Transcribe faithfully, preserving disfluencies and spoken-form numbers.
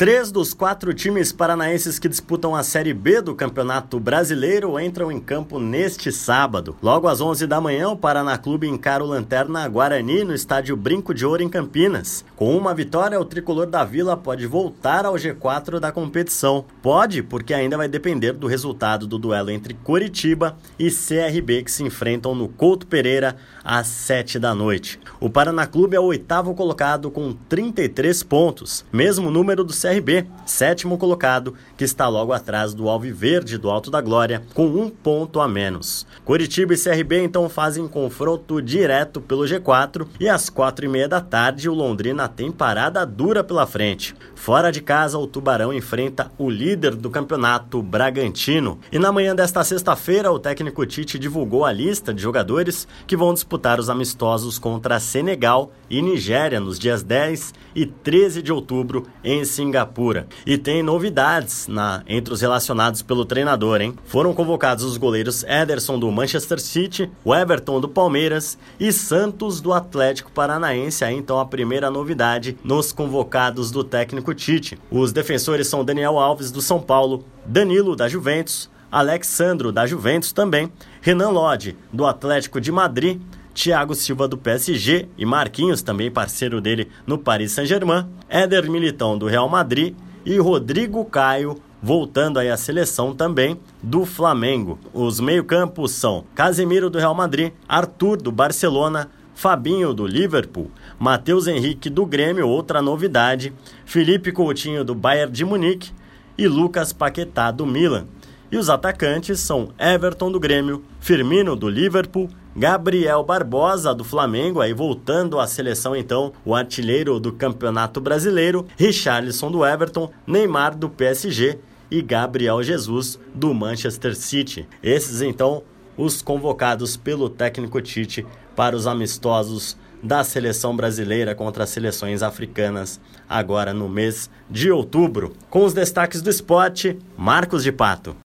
Três dos quatro times paranaenses que disputam a Série B do Campeonato Brasileiro entram em campo neste sábado. Logo às onze da manhã, o Paraná Clube encara o Lanterna Guarani no estádio Brinco de Ouro, em Campinas. Com uma vitória, o tricolor da Vila pode voltar ao G quatro da competição. Pode, porque ainda vai depender do resultado do duelo entre Coritiba e C R B, que se enfrentam no Couto Pereira às sete da noite. O Paraná Clube é o oitavo colocado com trinta e três pontos, mesmo número do C R B, sétimo colocado, que está logo atrás do Alviverde do Alto da Glória, com um ponto a menos. Coritiba e C R B então fazem confronto direto pelo G quatro e às quatro e meia da tarde o Londrina tem parada dura pela frente. Fora de casa, o Tubarão enfrenta o líder do campeonato, Bragantino. E na manhã desta sexta-feira, o técnico Tite divulgou a lista de jogadores que vão disputar os amistosos contra Senegal e Nigéria nos dias dez e treze de outubro em Singapura. E tem novidades na, entre os relacionados pelo treinador, hein? Foram convocados os goleiros Ederson do Manchester City, o Everton do Palmeiras e Santos do Atlético Paranaense. Aí então a primeira novidade nos convocados do técnico Tite. Os defensores são Daniel Alves do São Paulo, Danilo da Juventus, Alexandro da Juventus também, Renan Lodge do Atlético de Madrid, Thiago Silva do P S G e Marquinhos, também parceiro dele no Paris Saint-Germain, Éder Militão do Real Madrid e Rodrigo Caio, voltando aí à seleção também, do Flamengo. Os meio-campos são Casemiro do Real Madrid, Arthur do Barcelona, Fabinho do Liverpool, Matheus Henrique do Grêmio, outra novidade, Felipe Coutinho do Bayern de Munique e Lucas Paquetá do Milan. E os atacantes são Everton do Grêmio, Firmino do Liverpool, Gabriel Barbosa do Flamengo, aí voltando à seleção então, o artilheiro do Campeonato Brasileiro, Richarlison do Everton, Neymar do P S G e Gabriel Jesus do Manchester City. Esses então os convocados pelo técnico Tite para os amistosos da seleção brasileira contra as seleções africanas agora no mês de outubro. Com os destaques do esporte, Marcos de Pato.